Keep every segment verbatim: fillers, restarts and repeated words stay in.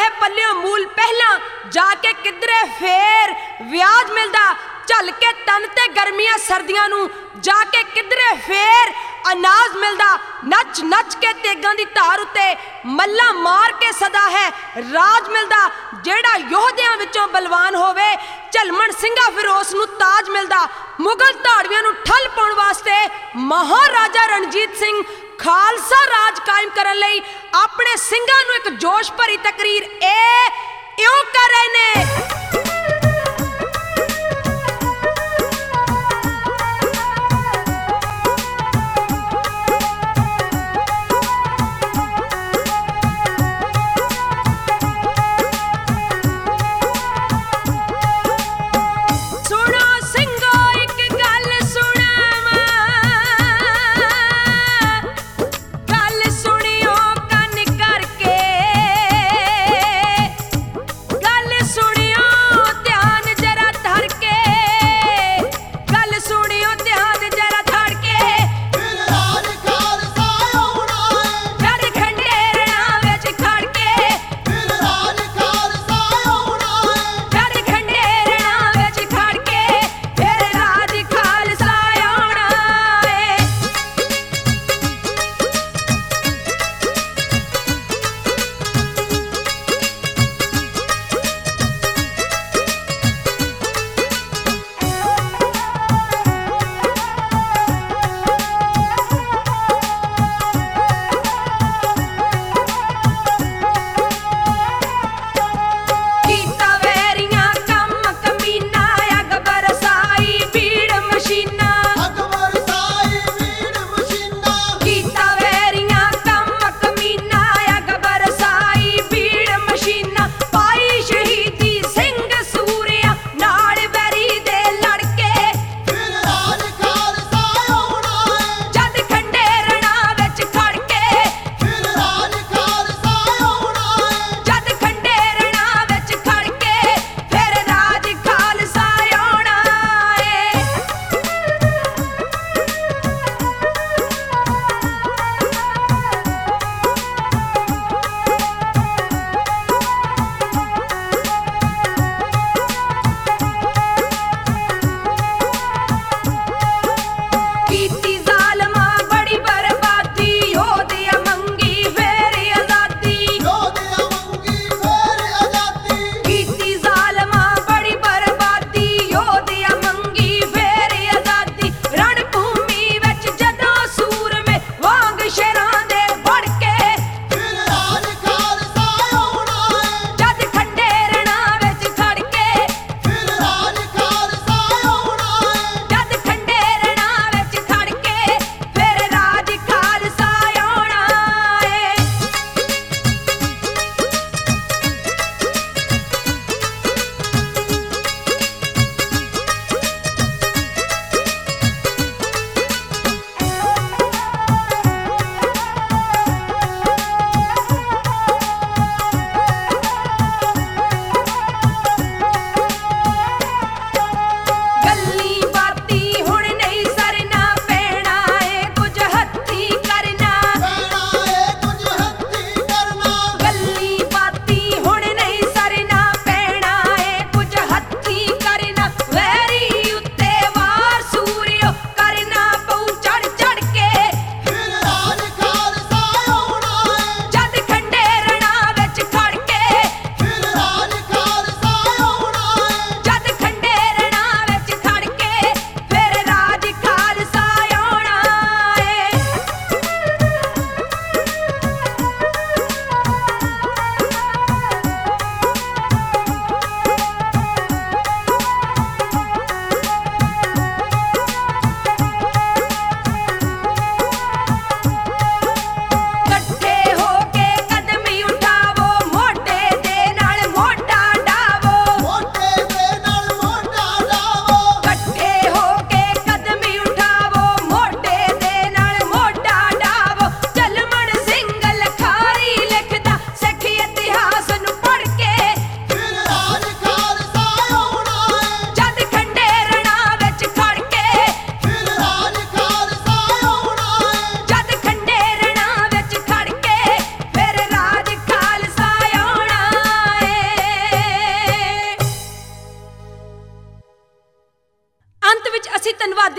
है पल्लियों मूल पहला जाके किधरे फेर व्याज मिलदा झल के तन ते गर्मियां सर्दियां नू जाके किधरे फेर अनाज मिलदा नच नच के तेगां दी धार उत्ते मल्ला मार के सदा है राज मिलदा जेड़ा योहदियां विचों बलवान होवे झलमण सिंघा फिर उस नू ताज मिलदा मुगल धाड़वियां नू ठल पाउण वास्ते महाराजा रणजीत सिंह खालसा राज कायम करन लई अपने सिंघां नू एक जोश भरी तकरीर ए इउं कर रहे ने। सुन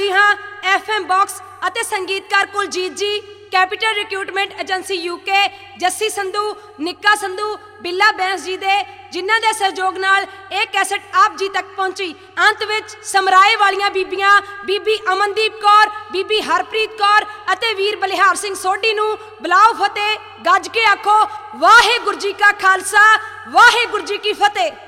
ਜੀ ਹਾਂ ਐਫ ਐਮ ਬਾਕਸ ਅਤੇ ਸੰਗੀਤਕਾਰ Kuljit ji, capital recruitment agency UK, Jassi Sandhu, Nikka Sandhu, ਬਿੱਲਾ ਬੈਂਸ ਜੀ ਦੇ, ਜਿਨ੍ਹਾਂ ਦੇ ਸਹਿਯੋਗ ਨਾਲ ਇਹ ਕੈਸਟ ਆਪ ਜੀ ਤੱਕ ਪਹੁੰਚੀ। ਅੰਤ ਵਿੱਚ ਸਮਰਾਏ ਵਾਲੀਆਂ ਬੀਬੀਆਂ ਬੀਬੀ ਅਮਨਦੀਪ ਕੌਰ, ਬੀਬੀ ਹਰਪ੍ਰੀਤ ਕੌਰ ਅਤੇ ਵੀਰ ਬਲਿਹਾਰ ਸਿੰਘ ਸੋਢੀ ਨੂੰ ਬੁਲਾਓ ਫਤਿਹ। ਗੱਜ ਕੇ ਆਖੋ ਵਾਹਿਗੁਰੂ ਜੀ ਕਾ ਖਾਲਸਾ, ਵਾਹਿਗੁਰੂ ਜੀ ਕੀ ਫਤਿਹ।